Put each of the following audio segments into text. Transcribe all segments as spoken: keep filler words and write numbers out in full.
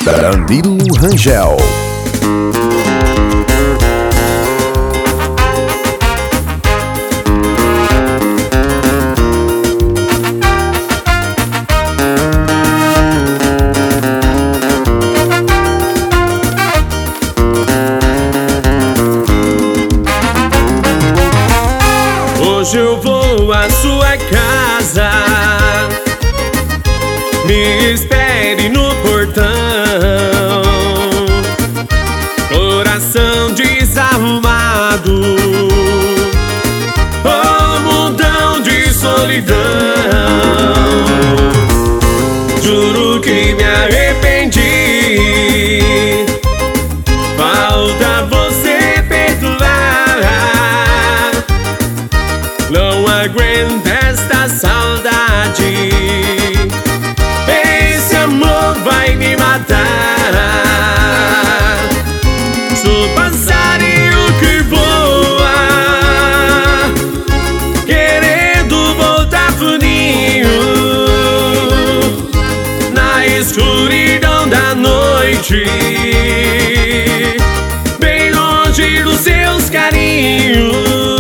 Danilo Rangel. Hoje eu vou à sua casa, me espere no portão. Coração desarrumado, oh mundão de solidão. Juro que me arrependi, falta você perdoar. Não aguento esta saudade, esse amor vai me matar. Sou passarinho que voa, querendo voltar pro ninho, na escuridão da noite, bem longe dos seus carinhos.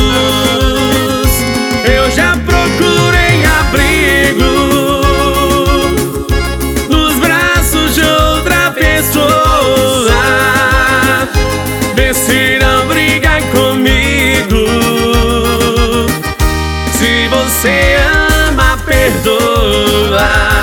Eu já procurei abrigo nos braços de outra pessoa. Vê se não briga comigo. Se você ama, perdoa.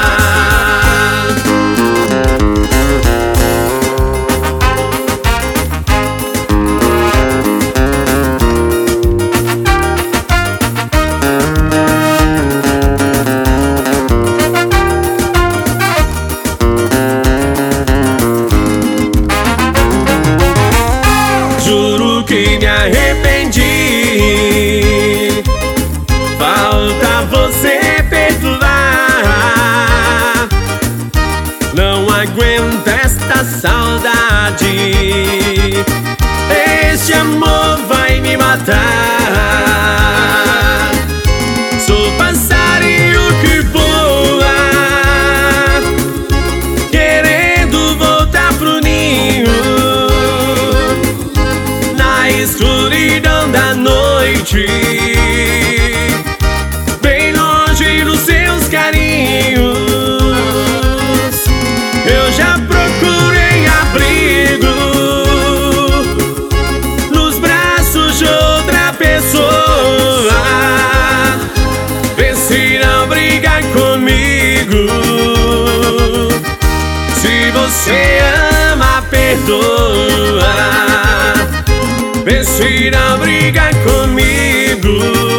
Juro que me arrependi, falta você perdoar. Não aguento esta saudade, este amor vai me matar. Sou passarinho que voa, querendo voltar pro ninho, na escuridão da noite, bem longe dos seus carinhos. Eu já procurei abrigo nos braços de outra pessoa. Vê se não briga comigo. Se você ama, perdoa. Vê se não briga comigo.